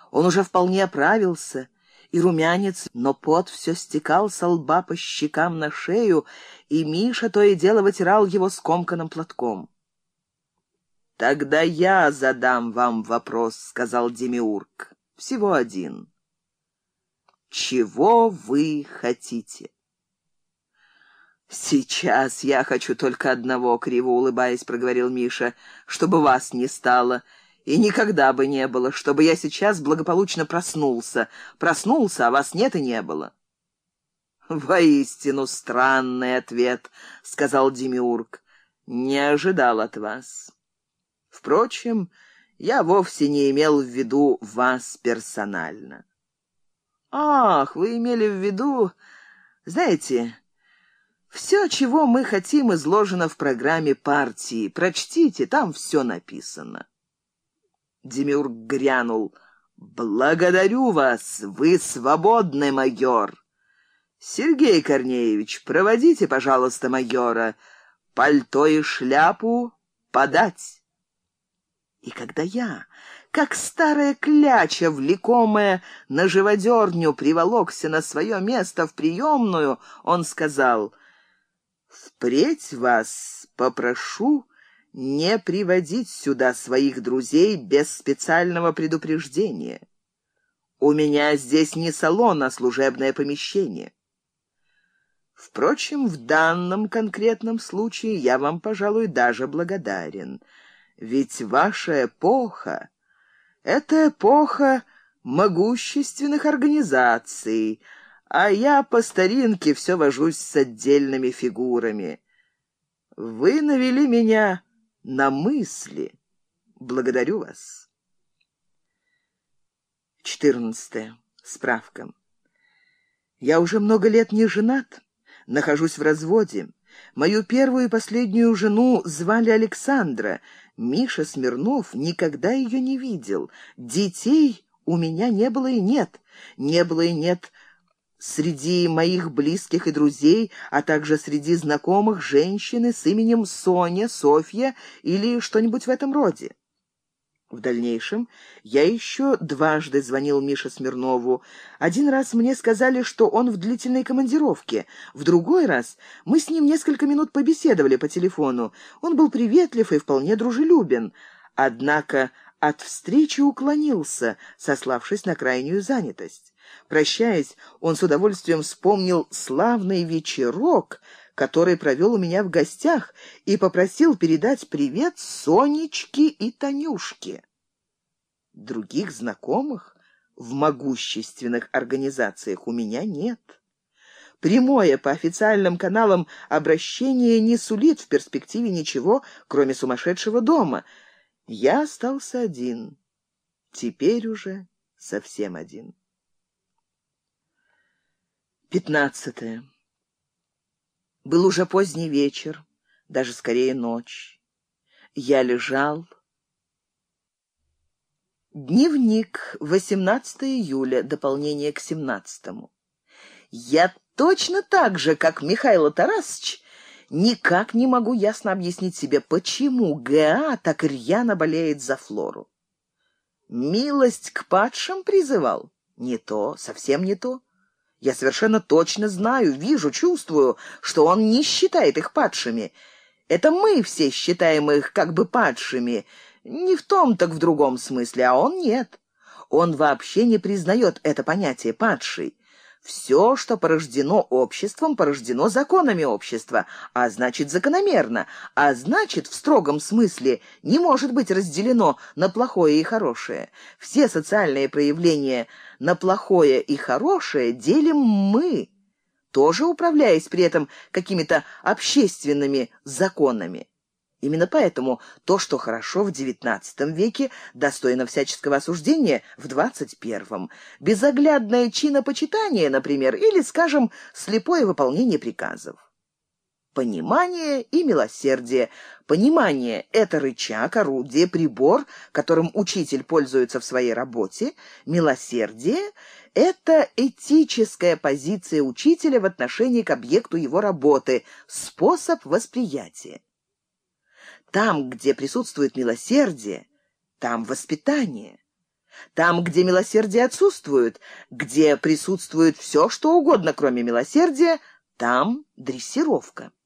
Он уже вполне оправился, и румянец, но пот все стекал со лба по щекам на шею, и Миша то и дело вытирал его скомканным платком. «Тогда я задам вам вопрос», — сказал Демиург. «Всего один. Чего вы хотите?» «Сейчас я хочу только одного», — криво улыбаясь, проговорил Миша, «чтобы вас не стало, и никогда бы не было, чтобы я сейчас благополучно проснулся, а вас нет и не было». «Воистину странный ответ», — сказал Демиург, «не ожидал от вас. Впрочем, я вовсе не имел в виду вас персонально». «Ах, вы имели в виду... Знаете, все, чего мы хотим, изложено в программе партии. Прочтите, там все написано». Демиург грянул: «Благодарю вас, вы свободны, майор. Сергей Корнеевич, проводите, пожалуйста, майора. Пальто и шляпу подать». И когда я, как старая кляча, влекомая на живодерню, приволокся на свое место в приемную, он сказал: «Впредь вас попрошу не приводить сюда своих друзей без специального предупреждения. У меня здесь не салон, а служебное помещение. Впрочем, в данном конкретном случае я вам, пожалуй, даже благодарен. Ведь ваша эпоха — это эпоха могущественных организаций, а я по старинке все вожусь с отдельными фигурами. Вы навели меня на мысли. Благодарю вас». 14. Справка. Я уже много лет не женат, нахожусь в разводе. Мою первую и последнюю жену звали Александра. Миша Смирнов никогда ее не видел. Детей у меня не было и нет. Не было и нет среди моих близких и друзей, а также среди знакомых женщины с именем Соня, Софья или что-нибудь в этом роде. В дальнейшем я еще дважды звонил Мише Смирнову. Один раз мне сказали, что он в длительной командировке. В другой раз мы с ним несколько минут побеседовали по телефону. Он был приветлив и вполне дружелюбен. Однако от встречи уклонился, сославшись на крайнюю занятость. Прощаясь, он с удовольствием вспомнил славный вечерок, который провел у меня в гостях, и попросил передать привет Сонечке и Танюшке. Других знакомых в могущественных организациях у меня нет. Прямое по официальным каналам обращение не сулит в перспективе ничего, кроме сумасшедшего дома. Я остался один. Теперь уже совсем один. 15. Был уже поздний вечер, даже скорее ночь. Я лежал. Дневник, 18 июля, дополнение к 17-му. Я точно так же, как Михаил Тарасович, никак не могу ясно объяснить себе, почему ГА так рьяно болеет за Флору. Милость к падшим призывал? Не то, совсем не то. Я совершенно точно знаю, вижу, чувствую, что он не считает их падшими. Это мы все считаем их как бы падшими. Не в том, так в другом смысле, а он нет. Он вообще не признает это понятие «падший». Все, что порождено обществом, порождено законами общества, а значит, закономерно, а значит, в строгом смысле, не может быть разделено на плохое и хорошее. Все социальные проявления на плохое и хорошее делим мы, тоже управляясь при этом какими-то общественными законами. Именно поэтому то, что хорошо в XIX веке, достойно всяческого осуждения в XXI. Безоглядное чинопочитание, например, или, скажем, слепое выполнение приказов. Понимание и милосердие. Понимание — это рычаг, орудие, прибор, которым учитель пользуется в своей работе. Милосердие — это этическая позиция учителя в отношении к объекту его работы, способ восприятия. Там, где присутствует милосердие, там воспитание. Там, где милосердие отсутствует, где присутствует все, что угодно, кроме милосердия, там дрессировка.